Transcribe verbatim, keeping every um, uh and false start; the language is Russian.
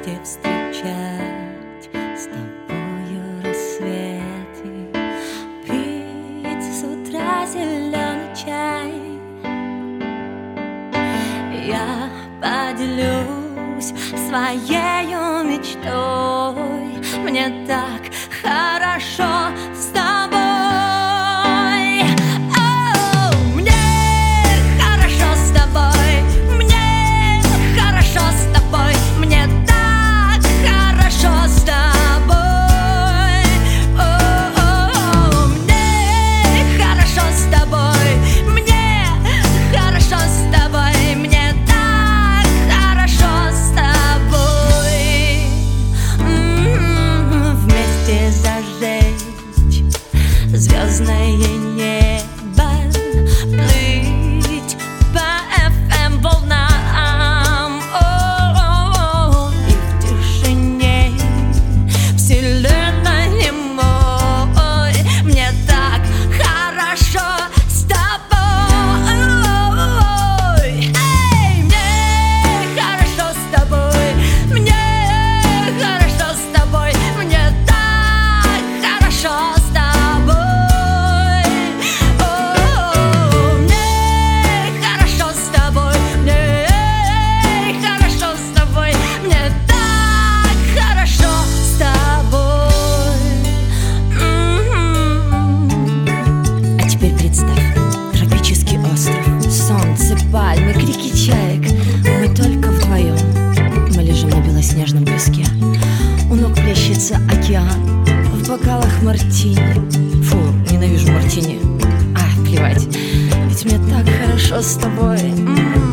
вместе встречать с тобою рассветы, пить с утра зеленый чай. Я поделюсь своею мечтой, мне так хорошо с тобой. Звездное небо, плыть по эф эм волнам, о-о-о, и в тишине вселенной немой мне так хорошо с тобой. Эй, мне хорошо с тобой, мне хорошо с тобой, мне так хорошо с тобой. Пальмы, крики чаек, мы только вдвоем. Мы лежим на белоснежном песке, у ног плещется океан, в бокалах мартини. Фу, ненавижу мартини. А, плевать, ведь мне так хорошо с тобой. М-м-м.